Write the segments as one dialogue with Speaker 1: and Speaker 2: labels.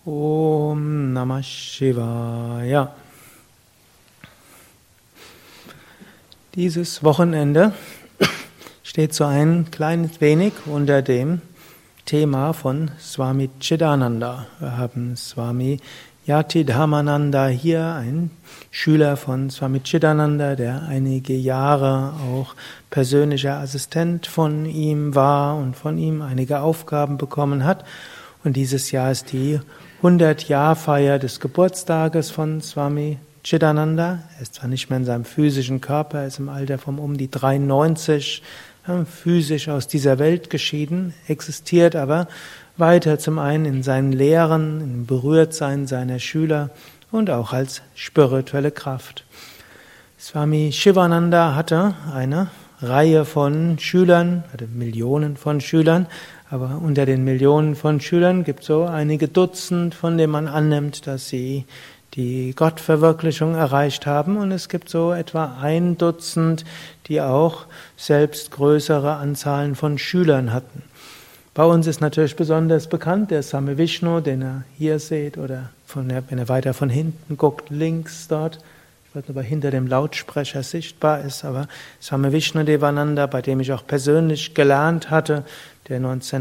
Speaker 1: Om Namah Shivaya. Dieses Wochenende steht so ein kleines wenig unter dem Thema von Swami Chidananda. Wir haben Swami Yatidhamananda hier, ein Schüler von Swami Chidananda, der einige Jahre auch persönlicher Assistent von ihm war und von ihm einige Aufgaben bekommen hat. Und dieses Jahr ist die 100-Jahr-Feier des Geburtstages von Swami Chidananda. Er ist zwar nicht mehr in seinem physischen Körper, er ist im Alter von um die 93 physisch aus dieser Welt geschieden, existiert aber weiter zum einen in seinen Lehren, im Berührtsein seiner Schüler und auch als spirituelle Kraft. Swami Shivananda hatte eine Reihe von Schülern, hatte Millionen von Schülern, aber unter den Millionen von Schülern gibt es so einige Dutzend, von denen man annimmt, dass sie die Gottverwirklichung erreicht haben, und es gibt so etwa ein Dutzend, die auch selbst größere Anzahlen von Schülern hatten. Bei uns ist natürlich besonders bekannt der Same Vishnu, den ihr hier seht, oder wenn ihr weiter von hinten guckt, links dort. Ich weiß nicht, ob er hinter dem Lautsprecher sichtbar ist, aber Swami Vishnudevananda, bei dem ich auch persönlich gelernt hatte, der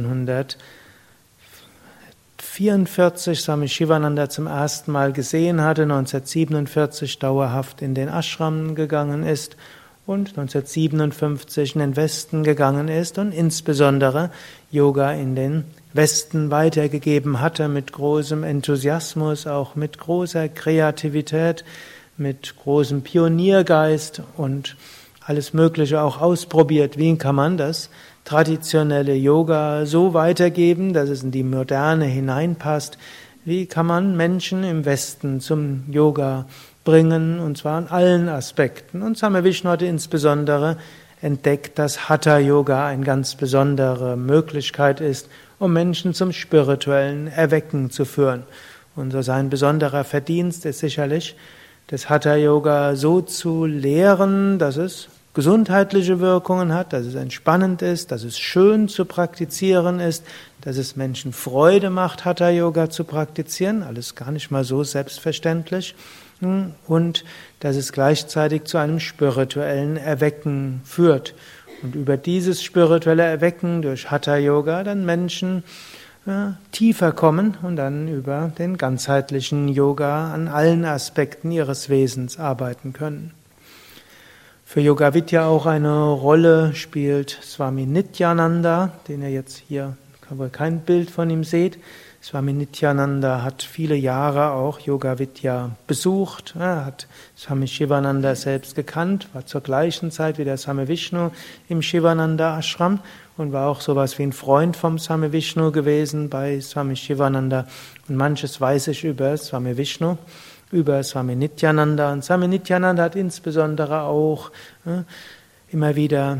Speaker 1: 1944 Swami Shivananda zum ersten Mal gesehen hatte, 1947 dauerhaft in den Ashram gegangen ist und 1957 in den Westen gegangen ist und insbesondere Yoga in den Westen weitergegeben hatte mit großem Enthusiasmus, auch mit großer Kreativität, mit großem Pioniergeist und alles Mögliche auch ausprobiert. Wie kann man das traditionelle Yoga so weitergeben, dass es in die Moderne hineinpasst? Wie kann man Menschen im Westen zum Yoga bringen, und zwar in allen Aspekten? Und Swami Vishnu hatte insbesondere entdeckt, dass Hatha Yoga eine ganz besondere Möglichkeit ist, um Menschen zum spirituellen Erwecken zu führen. Und so sein besonderer Verdienst ist sicherlich, das Hatha Yoga so zu lehren, dass es gesundheitliche Wirkungen hat, dass es entspannend ist, dass es schön zu praktizieren ist, dass es Menschen Freude macht, Hatha Yoga zu praktizieren, alles gar nicht mal so selbstverständlich, und dass es gleichzeitig zu einem spirituellen Erwecken führt. Und über dieses spirituelle Erwecken durch Hatha Yoga dann Menschen tiefer kommen und dann über den ganzheitlichen Yoga an allen Aspekten ihres Wesens arbeiten können. Für Yoga Vidya auch eine Rolle spielt Swami Nityananda, den ihr jetzt hier kein Bild von ihm seht. Swami Nityananda hat viele Jahre auch Yoga Vidya besucht. Er hat Swami Shivananda selbst gekannt, war zur gleichen Zeit wie der Swami Vishnu im Shivananda Ashram und war auch sowas wie ein Freund vom Swami Vishnu gewesen bei Swami Shivananda. Und manches weiß ich über Swami Vishnu, über Swami Nityananda. Und Swami Nityananda hat insbesondere auch immer wieder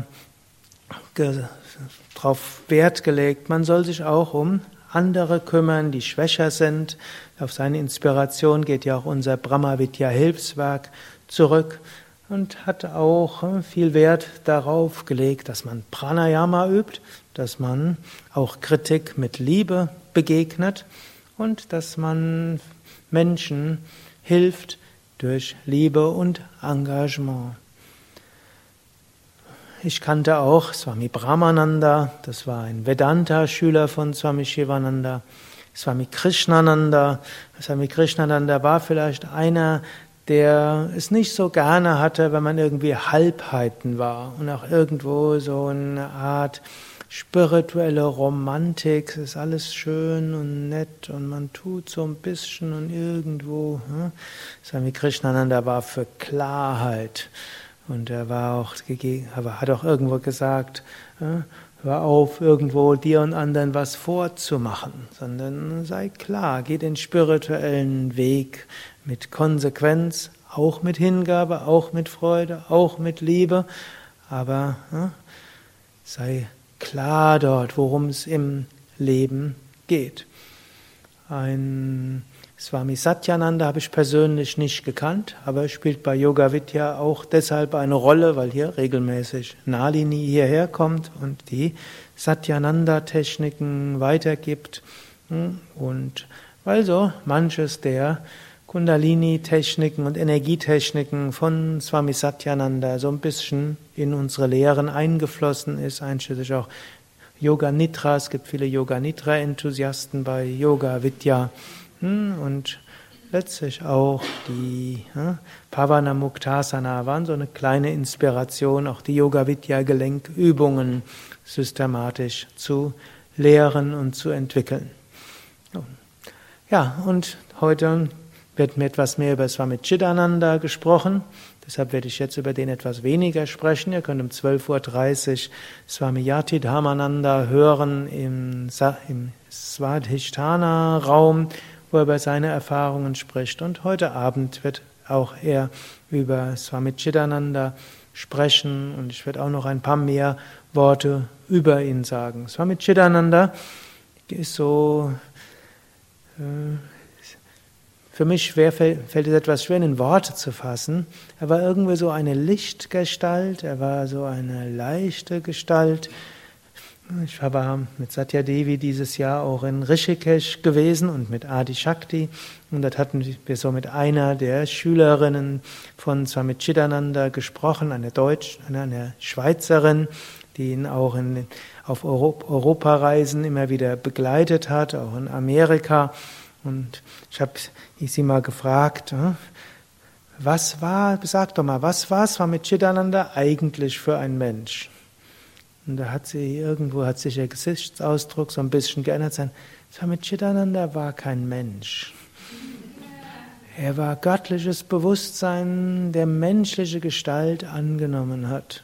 Speaker 1: darauf Wert gelegt, man soll sich auch um andere kümmern, die schwächer sind. Auf seine Inspiration geht ja auch unser Brahma Vidya Hilfswerk zurück, und hat auch viel Wert darauf gelegt, dass man Pranayama übt, dass man auch Kritik mit Liebe begegnet und dass man Menschen hilft durch Liebe und Engagement. Ich kannte auch Swami Brahmananda, das war ein Vedanta-Schüler von Swami Shivananda. Swami Krishnananda. Swami Krishnananda war vielleicht einer, der es nicht so gerne hatte, wenn man irgendwie Halbheiten war und auch irgendwo so eine Art spirituelle Romantik, es ist alles schön und nett und man tut so ein bisschen und irgendwo. Swami Krishnananda war für Klarheit. Und er hat auch irgendwo gesagt, hör auf, irgendwo dir und anderen was vorzumachen, sondern sei klar, geh den spirituellen Weg mit Konsequenz, auch mit Hingabe, auch mit Freude, auch mit Liebe, aber sei klar dort, worum es im Leben geht. Ein Swami Satyananda habe ich persönlich nicht gekannt, aber er spielt bei Yoga Vidya auch deshalb eine Rolle, weil hier regelmäßig Nalini hierher kommt und die Satyananda-Techniken weitergibt und Also manches der Kundalini-Techniken und Energietechniken von Swami Satyananda so ein bisschen in unsere Lehren eingeflossen ist, einschließlich auch Yoga Nidra. Es gibt viele Yoga Nidra-Enthusiasten bei Yoga Vidya und letztlich auch die Pavana Muktasana waren so eine kleine Inspiration, auch die Yoga Vidya Gelenkübungen systematisch zu lehren und zu entwickeln. Ja, und heute wird mir etwas mehr über Swami Chidananda gesprochen. Deshalb werde ich jetzt über den etwas weniger sprechen. Ihr könnt um 12:30 Uhr Swami Yatidhamananda hören im Svadhisthana-Raum, wo er über seine Erfahrungen spricht. Und heute Abend wird auch er über Swami Chidananda sprechen und ich werde auch noch ein paar mehr Worte über ihn sagen. Swami Chidananda ist so... Für mich fällt es etwas schwer, in Worte zu fassen. Er war irgendwie so eine Lichtgestalt, er war so eine leichte Gestalt. Ich war mit Satya Devi dieses Jahr auch in Rishikesh gewesen und mit Adi Shakti. Und dort hatten wir so mit einer der Schülerinnen von Swami Chidananda gesprochen, eine Schweizerin, die ihn auch auf Europareisen immer wieder begleitet hat, auch in Amerika. Und ich habe sie mal gefragt, sag doch mal, was war Swami Chidananda eigentlich für ein Mensch? Und da hat sich ihr Gesichtsausdruck so ein bisschen geändert. Swami Chidananda war kein Mensch. Er war göttliches Bewusstsein, der menschliche Gestalt angenommen hat.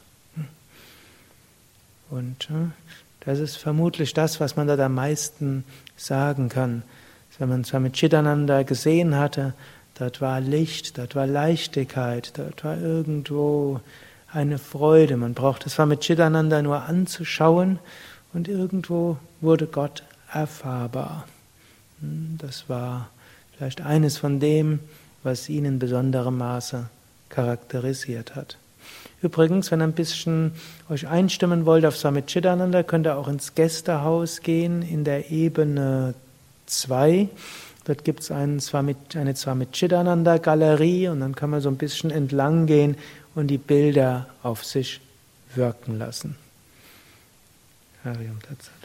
Speaker 1: Und das ist vermutlich das, was man da am meisten sagen kann. Wenn man Swami Chidananda gesehen hatte, dort war Licht, dort war Leichtigkeit, dort war irgendwo eine Freude. Man brauchte Swami Chidananda nur anzuschauen und irgendwo wurde Gott erfahrbar. Das war vielleicht eines von dem, was ihn in besonderem Maße charakterisiert hat. Übrigens, wenn ihr ein bisschen euch einstimmen wollt auf Swami Chidananda, könnt ihr auch ins Gästehaus gehen in der Ebene 2. Dort gibt es eine Swami Chidananda Galerie und dann kann man so ein bisschen entlang gehen und die Bilder auf sich wirken lassen. Harium Tat Sat.